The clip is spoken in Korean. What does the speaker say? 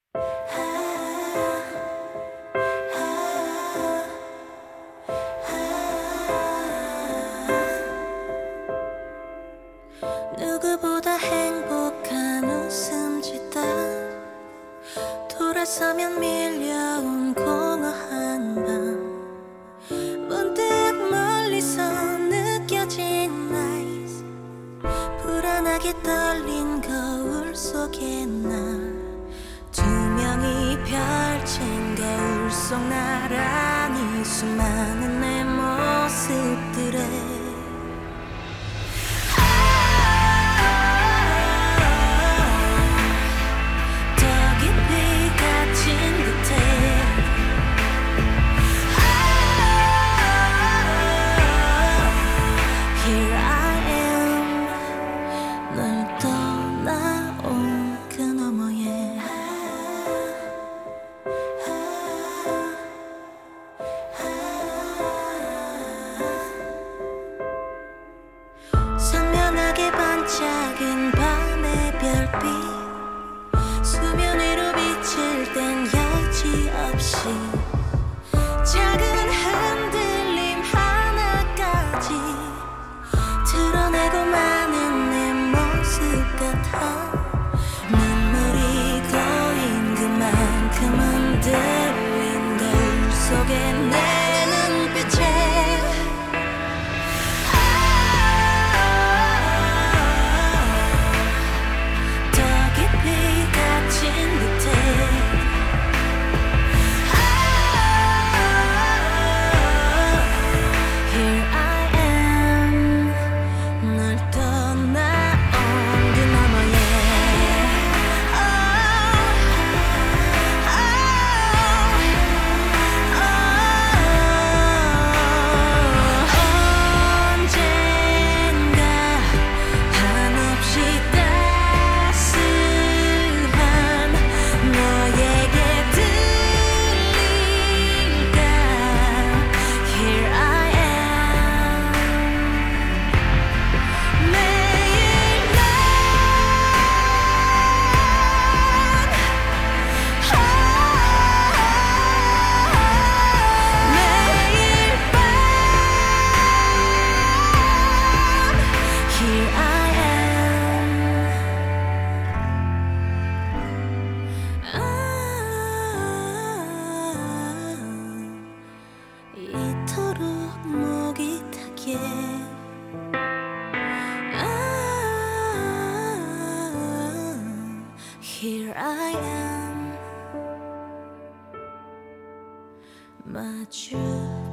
누구보다 행복한 웃음 짓다 돌아서면 밀려온 공허한 밤 문득 멀리서 느껴진 나이스 불안하게 떨린 거울 속에 나 투명히 펼친 거울 속 나란히 수많은 내 모습들에 선명하게 반짝인 밤의 별빛 수면 위로 비칠 땐 여지없이 작은 흔들림 하나까지 드러내고 마는 내 모습 같아 눈물이 고인 그만큼 흔들린 거울 속에 내 눈빛에 이토록 목이 타게 Here I am 마주